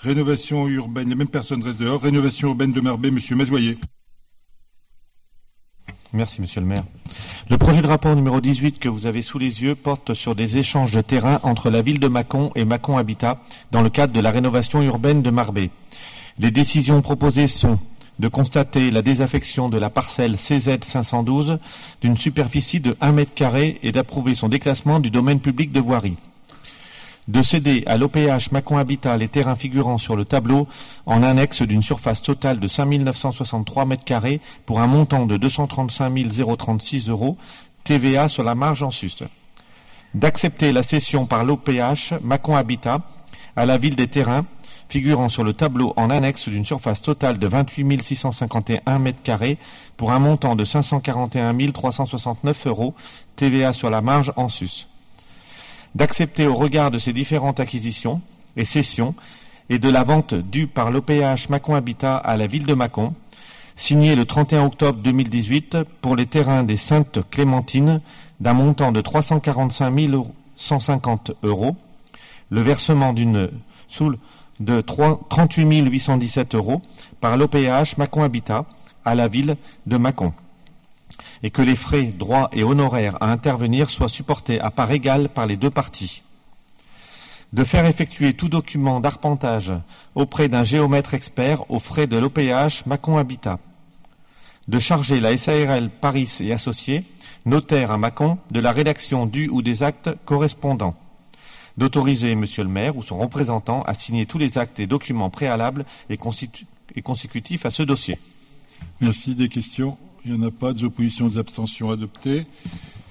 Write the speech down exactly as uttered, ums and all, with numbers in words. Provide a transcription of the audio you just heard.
Rénovation urbaine, les mêmes personnes restent dehors. Rénovation urbaine de Marbais, Monsieur Mazoyer. Merci, Monsieur le maire. Le projet de rapport numéro dix-huit que vous avez sous les yeux porte sur des échanges de terrain entre la ville de Mâcon et Mâcon Habitat dans le cadre de la rénovation urbaine de Marbais. Les décisions proposées sont de constater la désaffection de la parcelle C Z cinq cent douze d'une superficie de un mètre carré et d'approuver son déclassement du domaine public de voirie. De céder à l'O P H Mâcon Habitat les terrains figurant sur le tableau en annexe d'une surface totale de cinq mille neuf cent soixante-trois mètres carrés pour un montant de deux cent trente-cinq mille trente-six euros, T V A sur la marge en sus. D'accepter la cession par l'O P H Mâcon Habitat à la ville des terrains figurant sur le tableau en annexe d'une surface totale de vingt-huit mille six cent cinquante et un mètres carrés pour un montant de cinq cent quarante et un mille trois cent soixante-neuf euros, T V A sur la marge en sus. D'accepter au regard de ces différentes acquisitions et cessions et de la vente due par l'O P H Mâcon Habitat à la ville de Mâcon, signé le trente et un octobre deux mille dix-huit pour les terrains des Saintes Clémentines d'un montant de trois cent quarante-cinq mille cent cinquante euros, le versement d'une soule de trente-huit mille huit cent dix-sept euros par l'O P H Mâcon Habitat à la ville de Mâcon, et que les frais, droits et honoraires à intervenir soient supportés à part égale par les deux parties. De faire effectuer tout document d'arpentage auprès d'un géomètre expert aux frais de l'O P H Mâcon Habitat. De charger la S A R L Paris et Associés, notaire à Mâcon, de la rédaction du ou des actes correspondants. D'autoriser Monsieur le maire ou son représentant à signer tous les actes et documents préalables et, constitu- et consécutifs à ce dossier. Merci. Des questions? Il n'y en a pas. Des oppositions, des abstentions adoptées.